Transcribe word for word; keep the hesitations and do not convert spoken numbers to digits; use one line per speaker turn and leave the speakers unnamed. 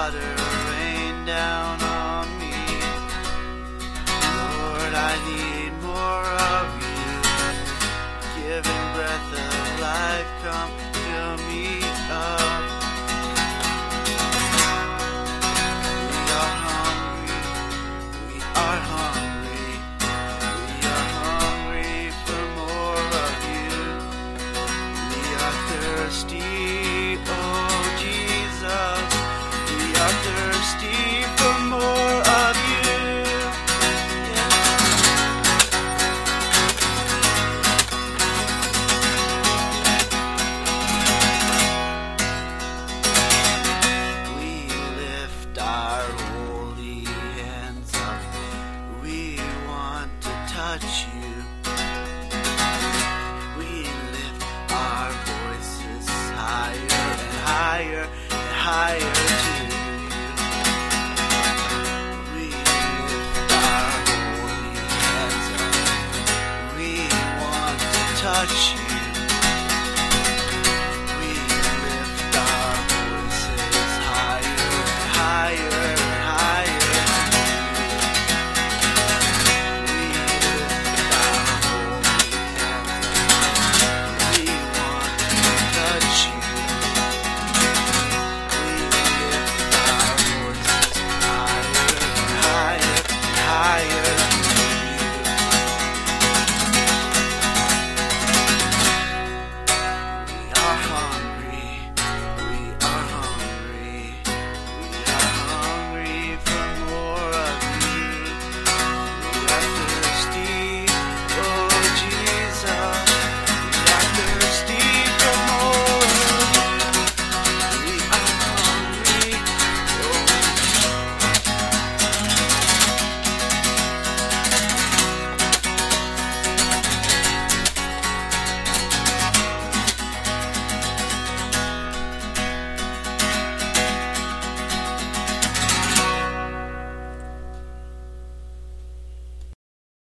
water rain down on me. Lord, I need more of you. Giving breath of life, come fill me up. We are hungry, we are hungry, we are hungry for more of you. We are thirsty, oh Jesus, we are thirsty for more of you. We lift our holy hands up, we want to touch you. We lift our voices higher and higher and higher to you. We lift our holy hands up, we want to touch you.